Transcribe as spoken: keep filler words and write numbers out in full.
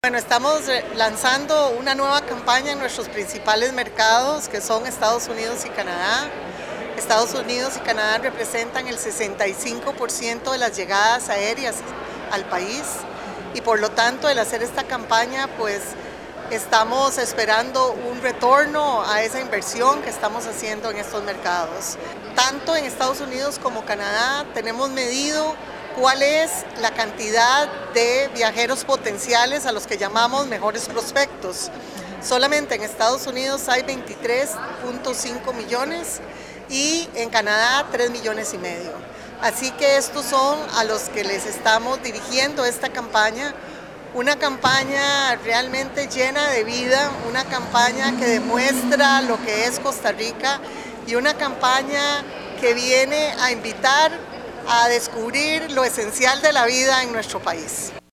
Bueno, estamos lanzando una nueva campaña en nuestros principales mercados, que son Estados Unidos y Canadá. Estados Unidos y Canadá representan el sesenta y cinco por ciento de las llegadas aéreas al país y por lo tanto, al hacer esta campaña, pues estamos esperando un retorno a esa inversión que estamos haciendo en estos mercados. Tanto en Estados Unidos como Canadá tenemos medido cuál es la cantidad de viajeros potenciales a los que llamamos mejores prospectos. Solamente en Estados Unidos hay veintitrés punto cinco millones y en Canadá tres millones y medio. Así que estos son a los que les estamos dirigiendo esta campaña, una campaña realmente llena de vida, una campaña que demuestra lo que es Costa Rica y una campaña que viene a invitar a descubrir lo esencial de la vida en nuestro país.